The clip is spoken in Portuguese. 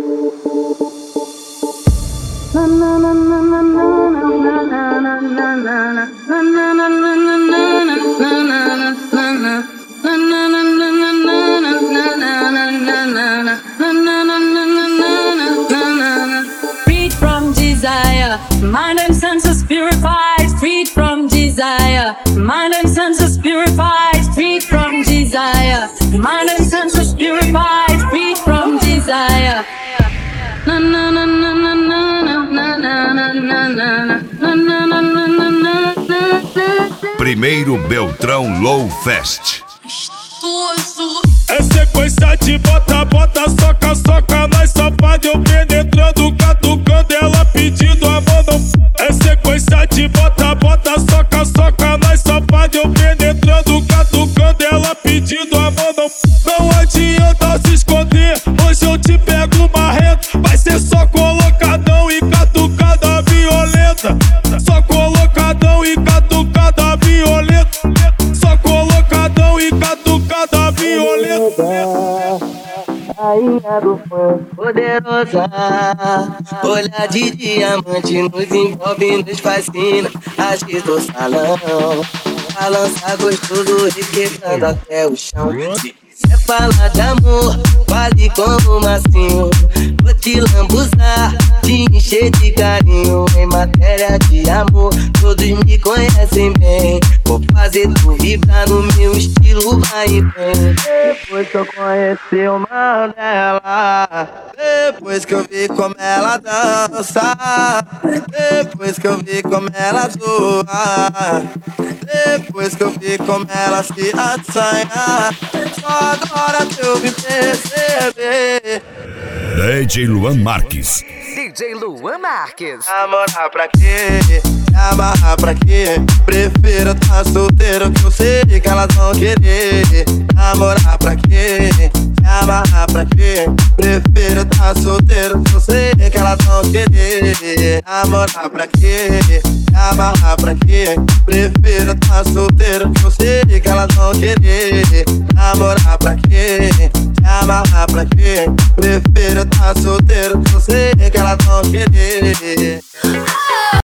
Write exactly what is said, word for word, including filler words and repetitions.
Freed from desire, mind and senses purified. Freed from desire, mind and senses purified. Freed from desire, mind and senses purified. Freed from desire. Na na na na na na na na na na na. Primeiro Beltrão Low Fest. É sequência de bota, bota, soca, soca, nós só pode eu penetrando, catucando, ela pedindo a mão não. É sequência de bota, bota, soca, soca, nós só pode eu penetrando, catucando, ela pedindo a mão não. Não adianta se esconder, hoje eu te pego marrento. Vai ser só colocadão e catucada violenta. Só colocadão e catucada violenta. Só colocadão e catucada violenta. Rainha do funk, poderosa, olhar de diamante nos envolve, nos fascina. Agita o salão, balança gostoso, requebrando até o chão. Se é falar de amor, vale como macio. Vou te lambuzar, te encher de carinho. Em matéria de amor, todos me conhecem bem. Vou fazer tu vibrar no meu estilo, vai e vem. Depois que eu conheci o mal dela, depois que eu vi como ela dança, depois que eu vi como ela zoa, depois que eu vi como ela se assanha, só agora que eu vim perceber. D J Luan Marques. D J Luan Marques. Namorar pra quê? Me amarrar pra quê? Prefiro tá solteiro que eu sei que elas vão querer. Namorar pra quê? Me amarrar pra quê? Prefiro tá solteiro que eu sei que elas vão querer. Namorar pra quê? Me amarrar pra quê? Prefiro tá solteiro que eu sei que elas vão querer. Namorar pra quê? Me amarrar pra quê? Prefiro tá solteiro que eu sei que elas vão querer.